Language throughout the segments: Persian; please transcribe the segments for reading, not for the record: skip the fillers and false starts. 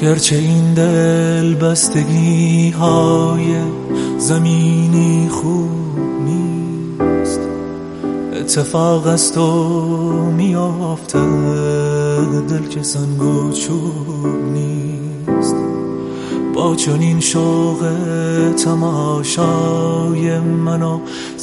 گرچه این دل بستگی های زمینی خوب نیست، اتفاق است و میافته، دل که سنگ و چوب نیست. با چنین شوق تماشای من و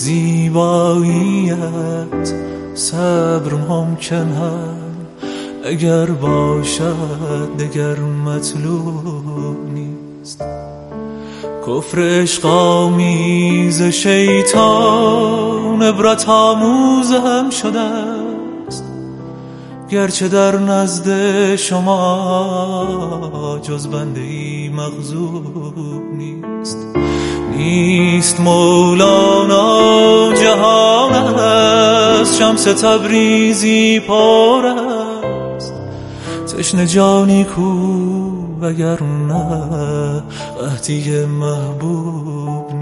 زیباییت صبر ممکن هم اگر باشد دگر مطلوب نیست. کفر عشق آمیز شیطان عبرت آموز هم شده است، گرچه در نزد شما جز بنده ای مغضوب نیست. نیست مولانا جهان است، شمس تبریزی پر است، تشنه جانی کو وگر نه قحطی محبوب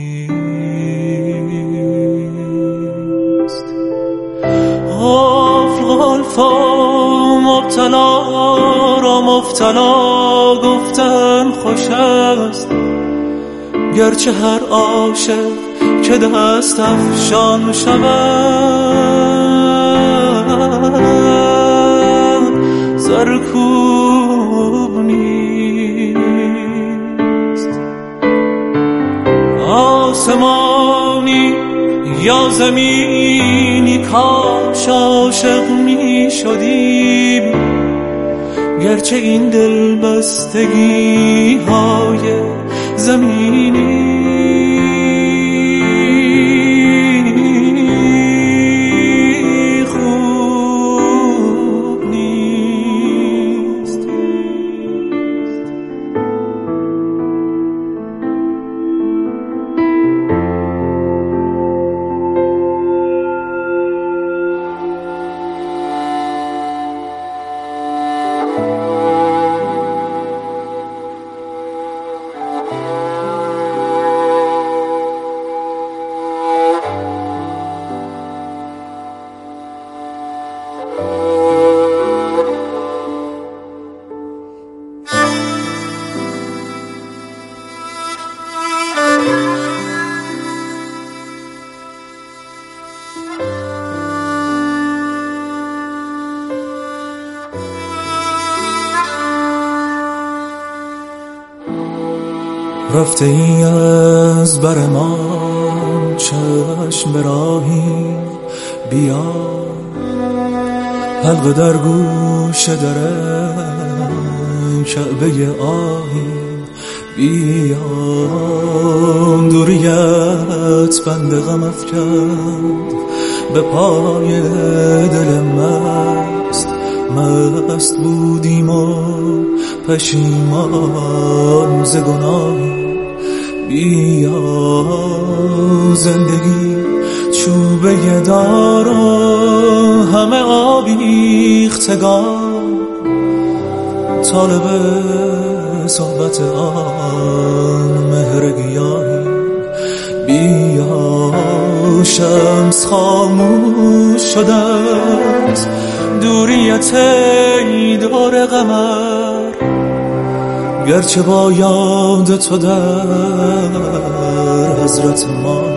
نیست. غلفا مبتلا را مبتلا گفتن خوش است، گرچه هر عاشق که دست افشان شود سرکوب نیست. آسمانی یا زمینی کاش عاشق می شدیم، گرچه این دل بستگی های زمینی خوب نیست. رفته ای از بر ما چشم به راهی، بیا حلقه در گوش در کعبه آهی، بیا دوریت بند غم افکند به پای دل مست بودیم و پشیمان ز گناهی. بیا زندگی چوبه دار و همه آویختگان، طالب صحبت آن مهر گیاهی. بیا شمس خاموش شده است، دوریت ای دور قمر، گرچه با یاد تو در حضرت ما